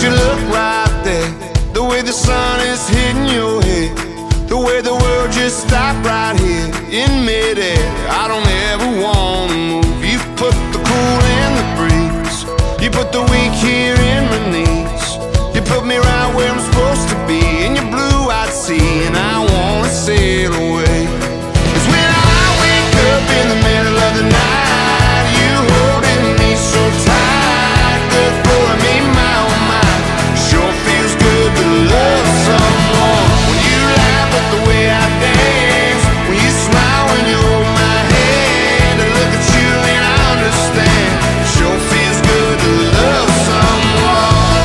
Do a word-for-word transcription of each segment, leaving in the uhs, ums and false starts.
you look right there, the way the sun is hitting your head, the way the world just stopped right here in midair. I don't ever wanna move. You put the cool in the breeze, you put the weak here in my knees, you put me right where I'm supposed to be in your blue-eyed sea, and I wanna sail away. 'Cause when I wake up in the middle of the night, you holding me so tight, good for me, my oh my. Sure feels good to love someone. When you laugh at the way I dance, when you smile when you hold my hand, I look at you and I understand. Sure feels good to love someone.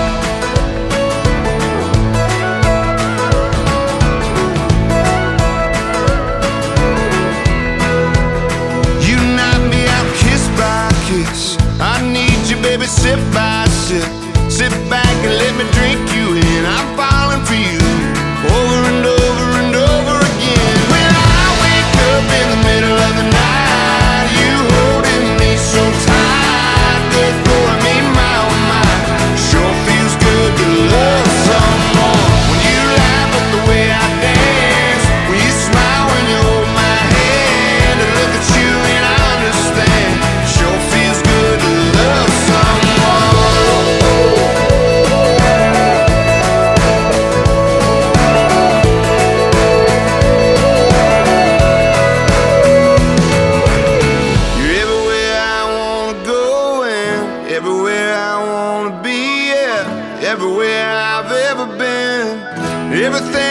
You knock me out kiss by kiss, I need you baby sip by sip. Sit back and let me drink you in. I'm falling for you over and over and over again. When I wake up in the middle of the night, you holding me so tight, good for me, my oh my. Sure feels good to love someone. When you laugh at the way I dance, when you smile when you hold my hand, I look at you and I understand. Sure feels good to love someone. You're everywhere I wanna go and everywhere I wanna be, yeah. Everywhere I've ever been, everything